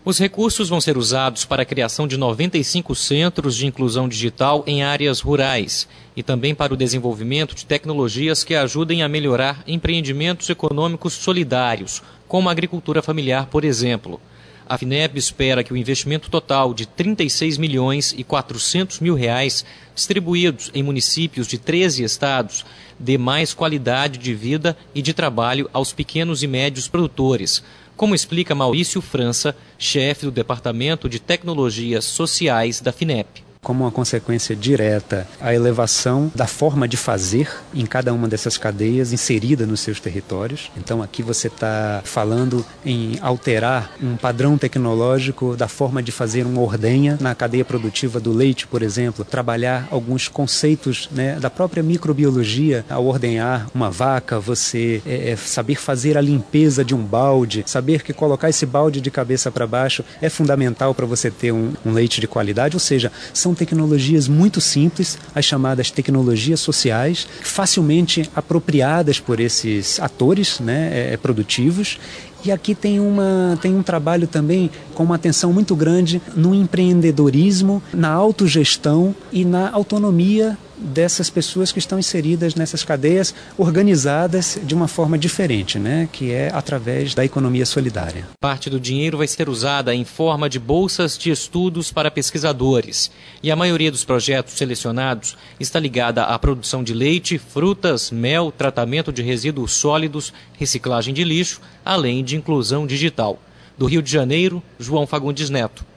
Os recursos vão ser usados para a criação de 95 centros de inclusão digital em áreas rurais e também para o desenvolvimento de tecnologias que ajudem a melhorar empreendimentos econômicos solidários, como a agricultura familiar, por exemplo. A FINEP espera que o investimento total de R$ 36.400.000, distribuídos em municípios de 13 estados, dê mais qualidade de vida e de trabalho aos pequenos e médios produtores, como explica Maurício França, chefe do Departamento de Tecnologias Sociais da FINEP. Como uma consequência direta, a elevação da forma de fazer em cada uma dessas cadeias inserida nos seus territórios. Então aqui você está falando em alterar um padrão tecnológico da forma de fazer uma ordenha na cadeia produtiva do leite, por exemplo, trabalhar alguns conceitos, da própria microbiologia. Ao ordenhar uma vaca, você saber fazer a limpeza de um balde, saber que colocar esse balde de cabeça para baixo é fundamental para você ter um leite de qualidade, ou seja, são tecnologias muito simples, as chamadas tecnologias sociais, facilmente apropriadas por esses atores produtivos. E aqui tem um trabalho também com uma atenção muito grande no empreendedorismo, na autogestão e na autonomia dessas pessoas que estão inseridas nessas cadeias, organizadas de uma forma diferente, que é através da economia solidária. Parte do dinheiro vai ser usada em forma de bolsas de estudos para pesquisadores. E a maioria dos projetos selecionados está ligada à produção de leite, frutas, mel, tratamento de resíduos sólidos, reciclagem de lixo, além de inclusão digital. Do Rio de Janeiro, João Fagundes Neto.